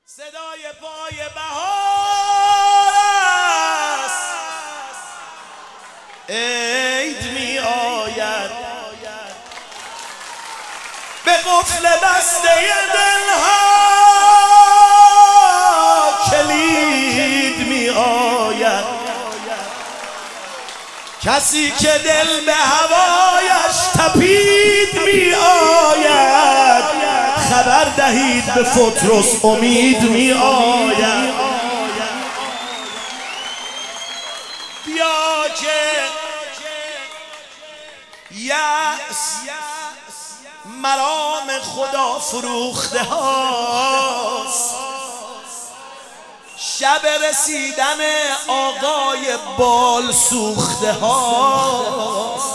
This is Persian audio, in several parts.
صدای پای بهار است، عید می آید، به قفل بسته دلها کلید می آید. کسی که دل به هوایش تپید می آید، خبر دهید به فطرس امید می آید. بیا که یأس مرام خدا فروخته هاست، شب رسیدن آقای بال سوخته هاست.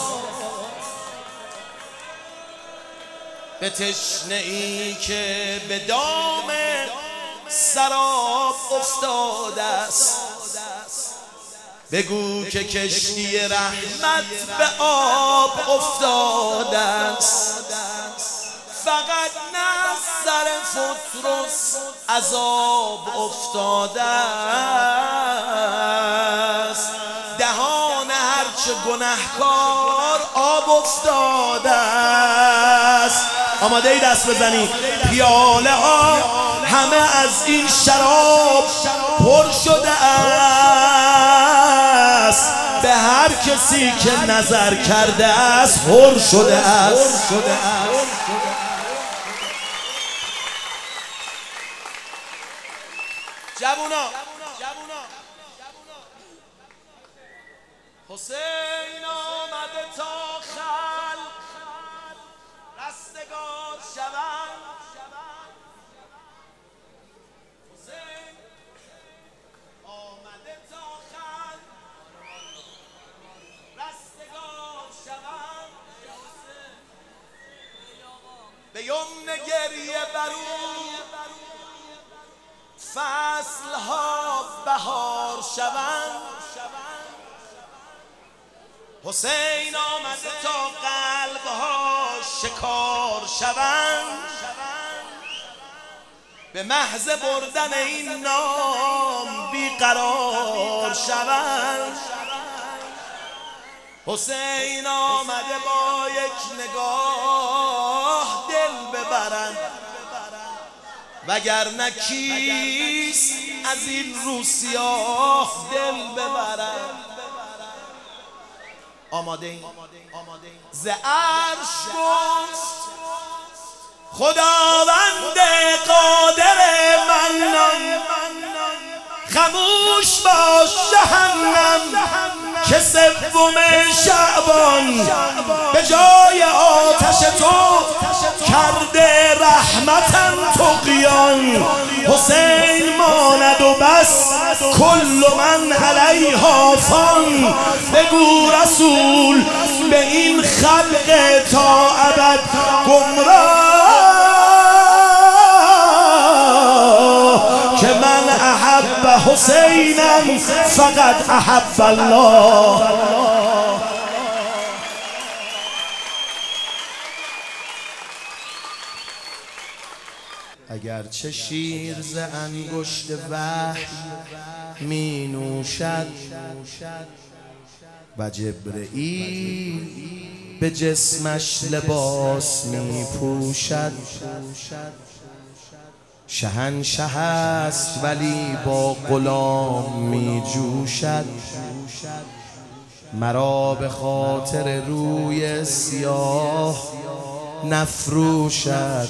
به تشنه ای که به دام سراب افتاده است، بگو که کشتی رحمت به آب افتاده است. فقط نه سر فطرس عذاب افتاده است، دهان هرچه گنهکار آب افتاده است. آماده ای دست بزنی؟ پیاله ها همه از این شراب پر شده است، به هر کسی که نظر کرده است پر شده است. جوونا حسین آمده تا خلق رستگار شوند. حسین آمده تا خلق رستگار شوند. به یمن گریه برو فصلها بهار شوند. حسین آمده تا قلبها شکار شوند، به محض بردن این نام بیقرار شوند. حسین آمده با یک نگاه دل ببرند، وگرنه کیست از این رو سیاه دل ببرند. آماده این ز عرش گفت خداوند قادر منان، خموش باش جهنم که سوم شعبان به جای آتش تو کرده رحمتم طغیان. حسین ماند و بس کل من علیها فان، بگو رسول به این خلق تا ابد گمراه، که من احب حسینم فقط احب الله. اگرچه شیر ز انگشت وحی می نوشد و جبرئیل به جسمش لباس می پوشد، شهنشه است ولی با غلام می جوشد. مرا به خاطر روی سیاه نفروشد،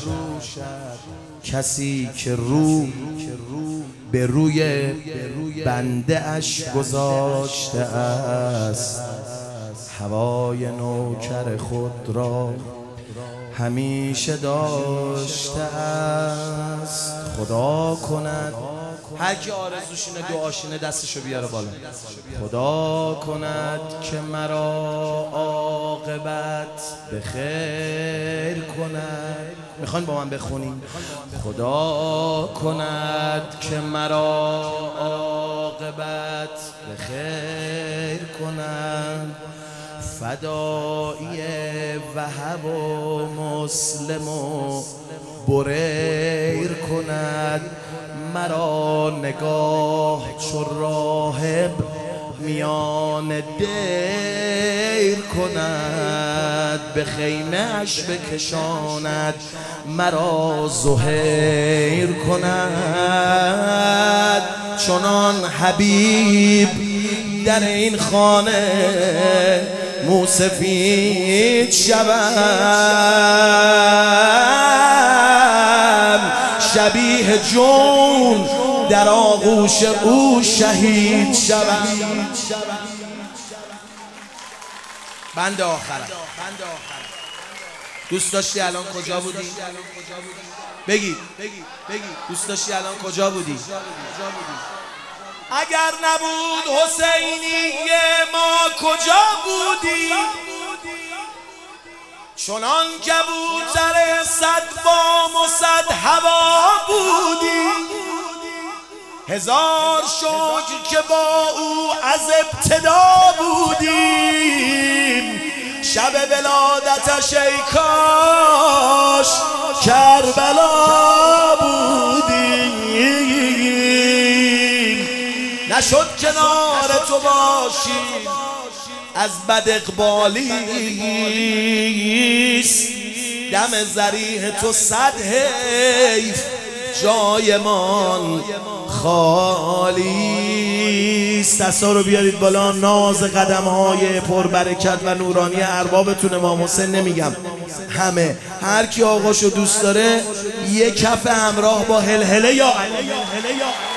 کسی که رو به روی بنده اش گذاشته است، هوای نوکر خود را همیشه داشته است. خدا کند هر کی آرزوشینه دعاشینه دستشو بیاره بالا. خدا کند که مرا عاقبت به خیر کند. میخواین با من بخونیم؟ خدا کند که مرا عاقبت به خیر کند، فدایی وهب و مسلم و بریر کند، مرا نگاه چو راهب میان دیر کند، به خیمه اش بکشاند مرا زهیر کند. چنان حبیب در این خانه موسفید شوم، شبیه جون در آغوش او شهید شوم. بند آخرم. دوست داشتی الان کجا بودی؟ بگی دوست داشتی الان کجا بودی؟ اگر نبود حسینی ما کجا بودی؟ چنان کبوتر صد بام و صد هوا بودی. هزار شکر که با او از ابتدا بودیم، شب ولادتش ای کاش کربلا بودیم. نشد کنار تو باشیم از بد اقبالیست، دم ذریح تو صد حیف جایمان خالیست. دستا رو بیارید بالا. ناز قدم های پربرکت و نورانی اربابتون امام حسین نمیگم، همه هر کی آقاشو دوست داره یه کف همراه با هلهله یا